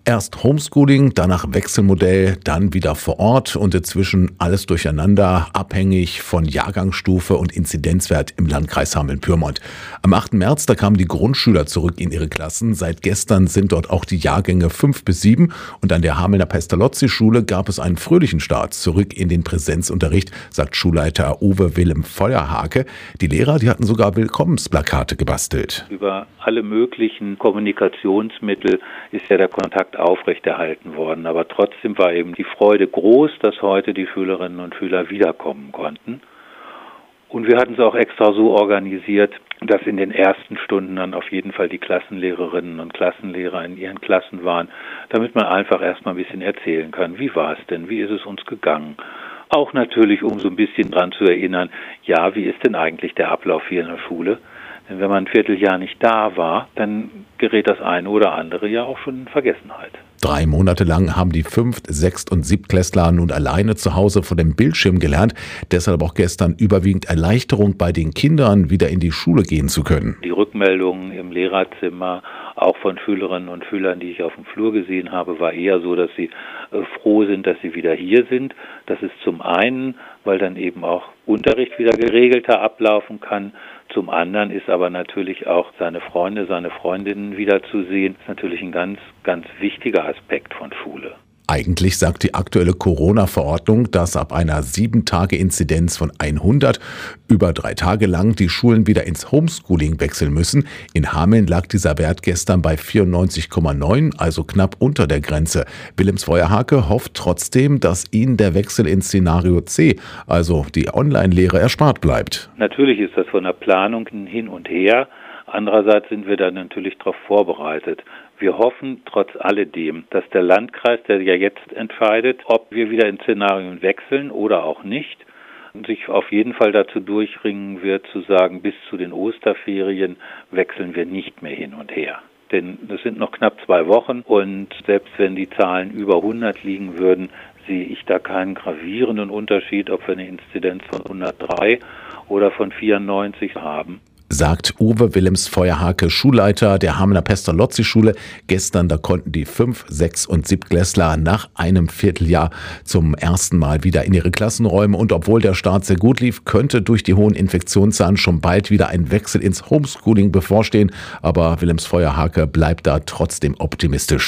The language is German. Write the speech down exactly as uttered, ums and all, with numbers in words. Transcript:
Erst Homeschooling, danach Wechselmodell, dann wieder vor Ort und inzwischen alles durcheinander, abhängig von Jahrgangsstufe und Inzidenzwert im Landkreis Hameln-Pyrmont. Am achten März, da kamen die Grundschüler zurück in ihre Klassen. Seit gestern sind dort auch die Jahrgänge fünf bis sieben und an der Hamelner Pestalozzi-Schule gab es einen fröhlichen Start zurück in den Präsenzunterricht, sagt Schulleiter Uwe Willem Feuerhake. Die Lehrer, die hatten sogar Willkommensplakate gebastelt. Über alle möglichen Kommunikationsmittel ist ja der Kontakt aufrechterhalten worden. Aber trotzdem war eben die Freude groß, dass heute die Schülerinnen und Schüler wiederkommen konnten. Und wir hatten es auch extra so organisiert, dass in den ersten Stunden dann auf jeden Fall die Klassenlehrerinnen und Klassenlehrer in ihren Klassen waren, damit man einfach erstmal ein bisschen erzählen kann, wie war es denn, wie ist es uns gegangen. Auch natürlich, um so ein bisschen dran zu erinnern, ja, wie ist denn eigentlich der Ablauf hier in der Schule? Denn wenn man ein Vierteljahr nicht da war, dann gerät das eine oder andere ja auch schon in Vergessenheit. Drei Monate lang haben die Fünft-, Sechst- und Siebtklässler nun alleine zu Hause vor dem Bildschirm gelernt. Deshalb auch gestern überwiegend Erleichterung bei den Kindern, wieder in die Schule gehen zu können. Die Rückmeldungen im Lehrerzimmer, auch von Schülerinnen und Schülern, die ich auf dem Flur gesehen habe, war eher so, dass sie äh, froh sind, dass sie wieder hier sind. Das ist zum einen, weil dann eben auch Unterricht wieder geregelter ablaufen kann. Zum anderen ist aber natürlich auch seine Freunde, seine Freundinnen wiederzusehen, ist natürlich ein ganz, ganz wichtiger Aspekt von Schule. Eigentlich sagt die aktuelle Corona-Verordnung, dass ab einer sieben Tage Inzidenz von hundert über drei Tage lang die Schulen wieder ins Homeschooling wechseln müssen. In Hameln lag dieser Wert gestern bei vierundneunzig Komma neun, also knapp unter der Grenze. Willems Feuerhake hofft trotzdem, dass ihnen der Wechsel ins Szenario C, also die Online-Lehre, erspart bleibt. Natürlich ist das von der Planung hin und her. Andererseits sind wir da natürlich darauf vorbereitet. Wir hoffen trotz alledem, dass der Landkreis, der ja jetzt entscheidet, ob wir wieder in Szenarien wechseln oder auch nicht, sich auf jeden Fall dazu durchringen wird, zu sagen, bis zu den Osterferien wechseln wir nicht mehr hin und her. Denn es sind noch knapp zwei Wochen und selbst wenn die Zahlen über hundert liegen würden, sehe ich da keinen gravierenden Unterschied, ob wir eine Inzidenz von hundertdrei oder von vierundneunzig haben. Sagt Uwe Willems Feuerhake, Schulleiter der Hamelner Pestalozzi-Schule. Gestern, da konnten die Fünf-, Sechs- und Siebtklässler nach einem Vierteljahr zum ersten Mal wieder in ihre Klassenräume. Und obwohl der Start sehr gut lief, könnte durch die hohen Infektionszahlen schon bald wieder ein Wechsel ins Homeschooling bevorstehen. Aber Willems Feuerhake bleibt da trotzdem optimistisch.